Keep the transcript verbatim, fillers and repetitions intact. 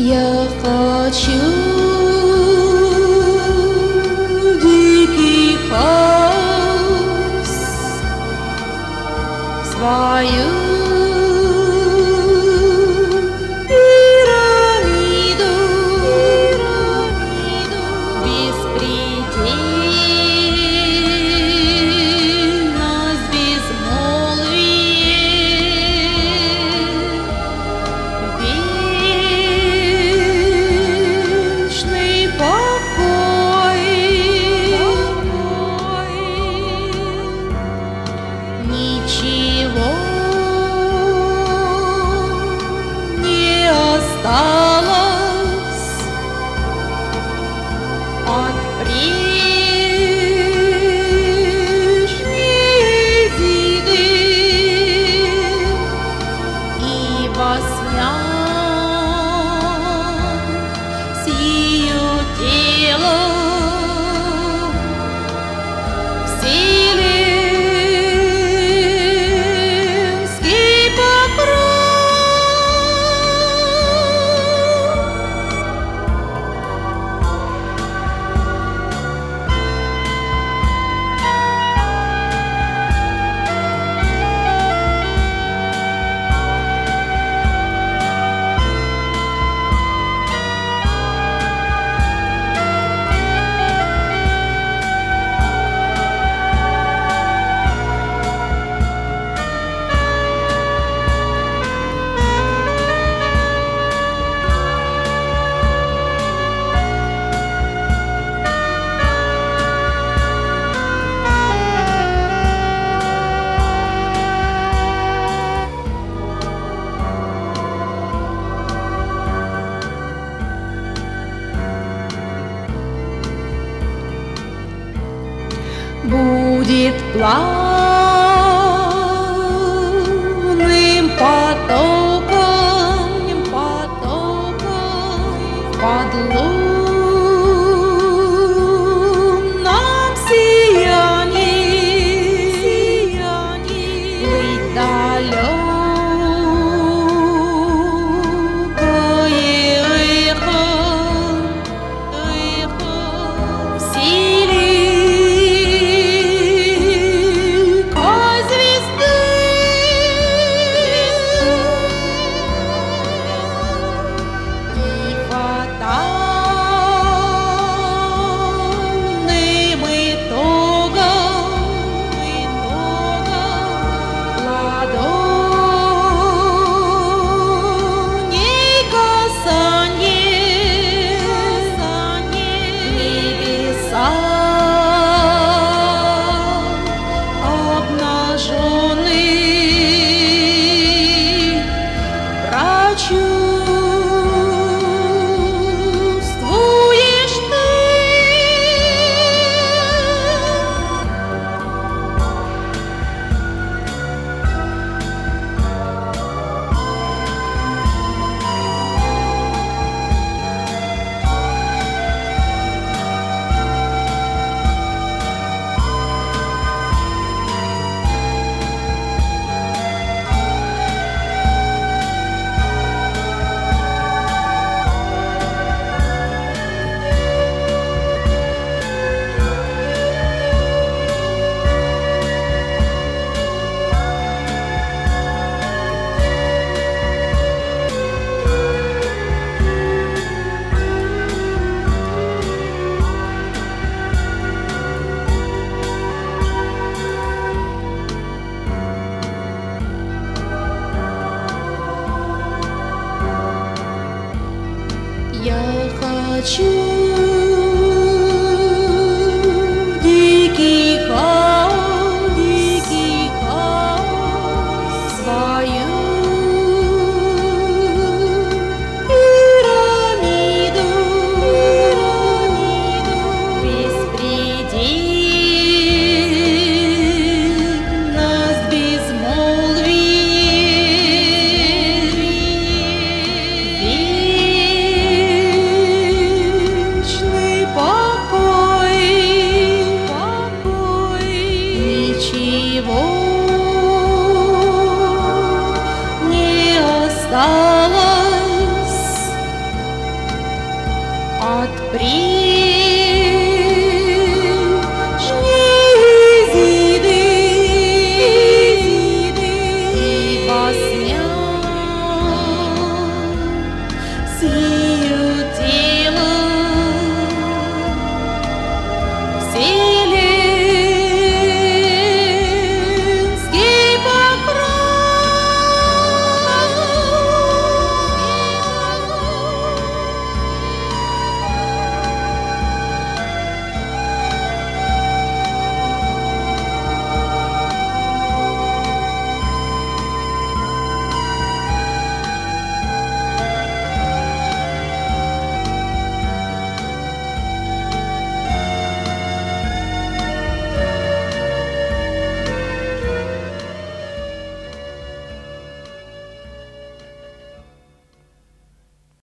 Я хочу дикий хаос, свою пирамиду, пирамиду беспредельность, безмолвие, вечный покой, покой. Ничего не осталось от прежней Зиды, и во снах с ее телом вселенский покров. Будет плавным потоком, потоком под лунном сиянии, сиянии плыть далекое эхо, эхо вселенской звезды. И фатальным итогом, итогом ладоней касанье, касанье небеса обнаженный прочувствуешь ты. Я хочу дикий хаос, дикий хаос, свою пирамиду, пирамиду беспредельность, безмолвие, вечный от природы.